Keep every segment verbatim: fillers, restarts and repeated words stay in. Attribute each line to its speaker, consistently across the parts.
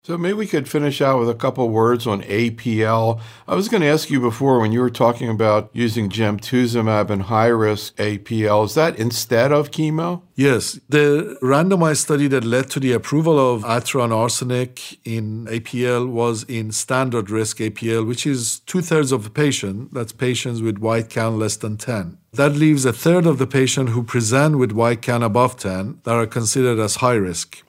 Speaker 1: So maybe we could finish out with a couple words on A P L. I was going to ask you before when you were talking about using gemtuzumab in high-risk A P L, is that instead of chemo?
Speaker 2: Yes. The randomized study that led to the approval of Atra and arsenic in A P L was in standard risk A P L, which is two-thirds of the patient. That's patients with white count less than ten. That leaves a third of the patient who present with white count above ten that are considered as high risk.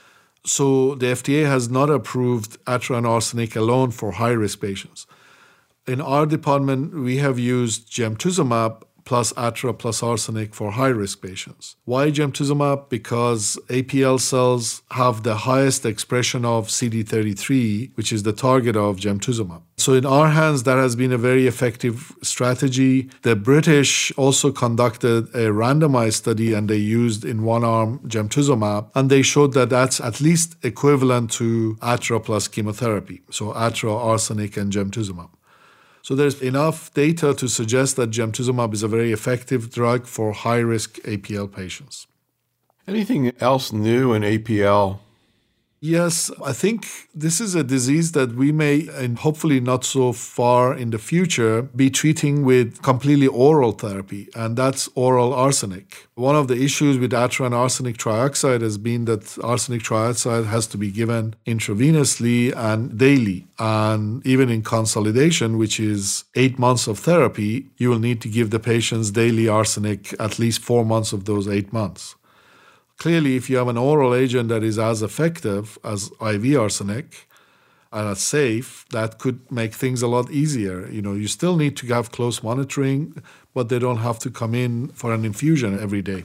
Speaker 2: So the F D A has not approved Atra and arsenic alone for high-risk patients. In our department, we have used gemtuzumab plus Atra plus arsenic for high-risk patients. Why gemtuzumab? Because A P L cells have the highest expression of C D thirty-three, which is the target of gemtuzumab. So in our hands, that has been a very effective strategy. The British also conducted a randomized study, and they used in one arm gemtuzumab, and they showed that that's at least equivalent to Atra plus chemotherapy. So Atra, arsenic, and gemtuzumab. So there's enough data to suggest that gemtuzumab is a very effective drug for high-risk A P L patients.
Speaker 1: Anything else new in A P L?
Speaker 2: Yes, I think this is a disease that we may, and hopefully not so far in the future, be treating with completely oral therapy, and that's oral arsenic. One of the issues with Atra and arsenic trioxide has been that arsenic trioxide has to be given intravenously and daily. And even in consolidation, which is eight months of therapy, you will need to give the patients daily arsenic at least four months of those eight months. Clearly, if you have an oral agent that is as effective as I V arsenic and as safe, that could make things a lot easier. You know, you still need to have close monitoring, but they don't have to come in for an infusion every day.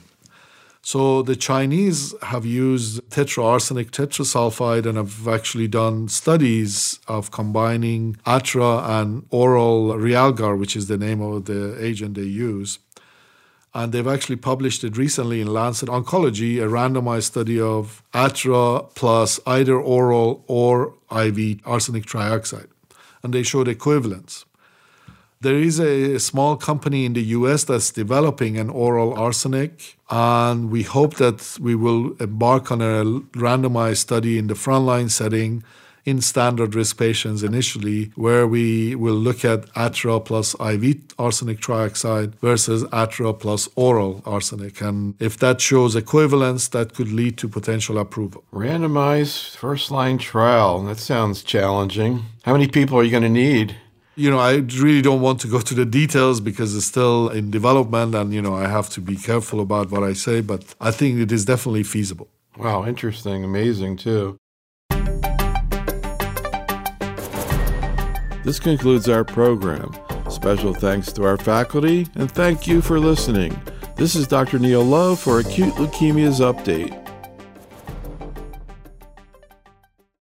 Speaker 2: So the Chinese have used tetraarsenic tetrasulfide and have actually done studies of combining Atra and oral Realgar, which is the name of the agent they use. And they've actually published it recently in Lancet Oncology, a randomized study of Atra plus either oral or I V arsenic trioxide. And they showed equivalence. There is a small company in the U S that's developing an oral arsenic, and we hope that we will embark on a randomized study in the frontline setting in standard risk patients initially, where we will look at Atra plus I V arsenic trioxide versus Atra plus oral arsenic. And if that shows equivalence, that could lead to potential approval.
Speaker 1: Randomized first-line trial. That sounds challenging. How many people are you going to need?
Speaker 2: You know, I really don't want to go to the details because it's still in development and, you know, I have to be careful about what I say, but I think it is definitely feasible.
Speaker 1: Wow, interesting, amazing too. This concludes our program. Special thanks to our faculty, and thank you for listening. This is Doctor Neil Love for Acute Leukemias Update.